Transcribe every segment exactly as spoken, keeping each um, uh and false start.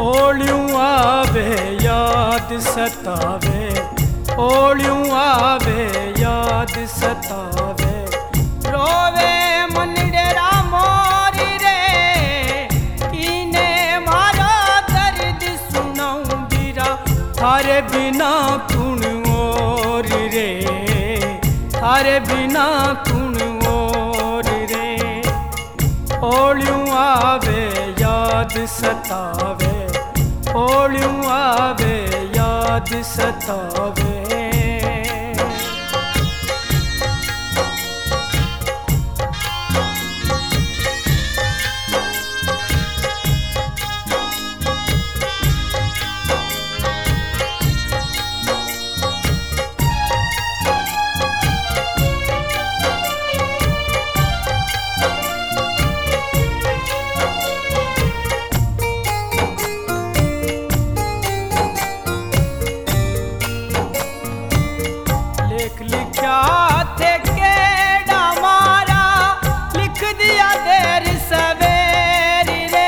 ओलियूं आवे याद सतावे, ओलियूं आवे याद सतावे, रोवे मन डेरा मोरी रे, कीने मारा दर्द सुनाऊं बीरा, थारे बिना कुण और रे, थारे बिना कुण और रे। ओलियूं आवे याद सतावे, ओलियूं आवे याद सतावे। लिखा थे केड़ा मारा, लिख दिया देर सवेरी रे,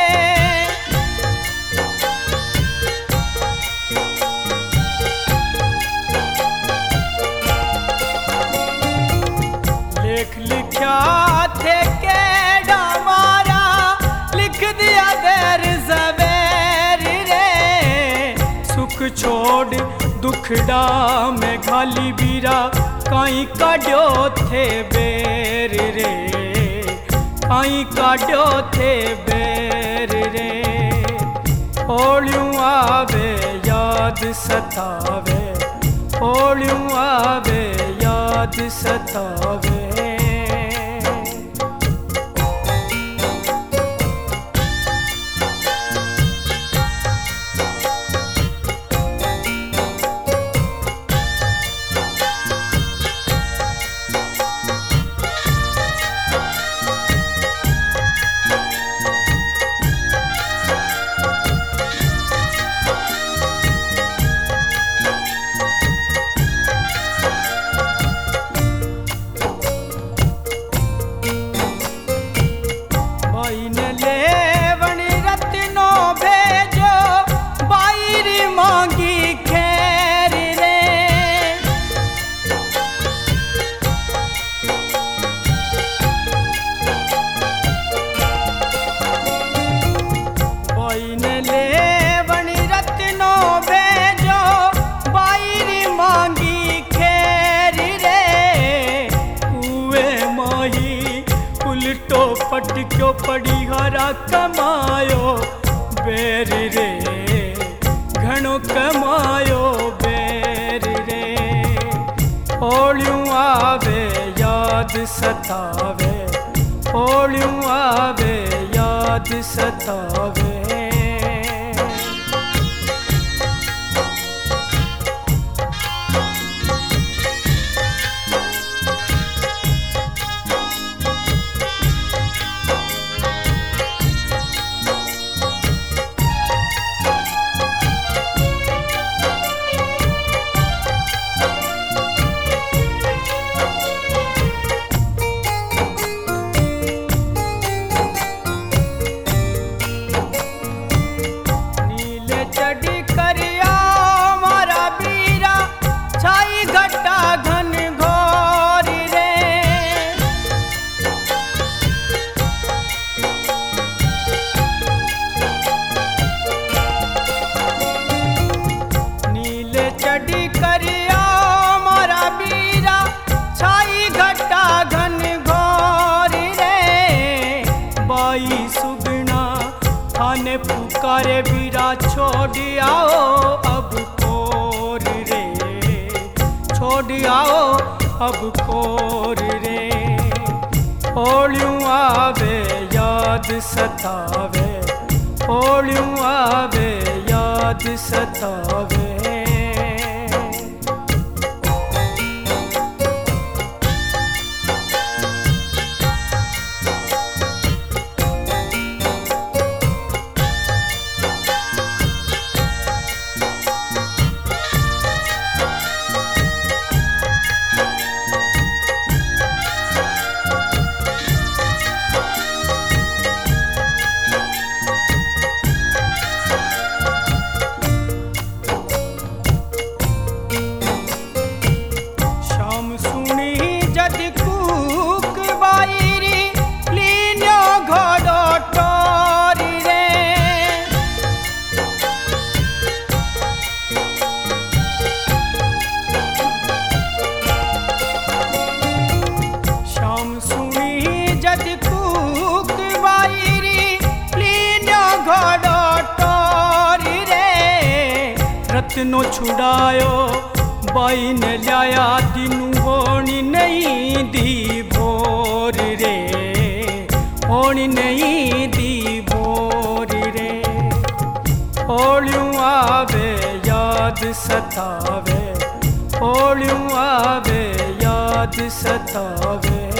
लेख लिखा थे केड़ा मारा, लिख दिया देर सवेरी रे। सुख छोड़ दुखड़ा में घाली बीरा, काई काढ़ो थे बेर रे, काई काढ़ो थे बेर रे। ओलियूं आवे याद सतावे, ओलियूं आवे याद सतावे। पटक्यो पड़ी हरा कमायो बेर रे, घणो कमायो बेर रे। ओलियूं आवे याद सतावे, ओलियूं आवे याद सतावे। पुकारे बीरा छोड़ आओ अब कोर रे, छोड़ आओ अब कोर रे। ओलियूं आवे याद सतावे, ओलियूं आवे याद सतावे। कितनो छुड़ायो बाई ने लिया दिनू होनी नहीं दी भोर रे, होनी नहीं दी भोर रे। होलियों आवे याद सतावे, होलियों आवे याद सतावे।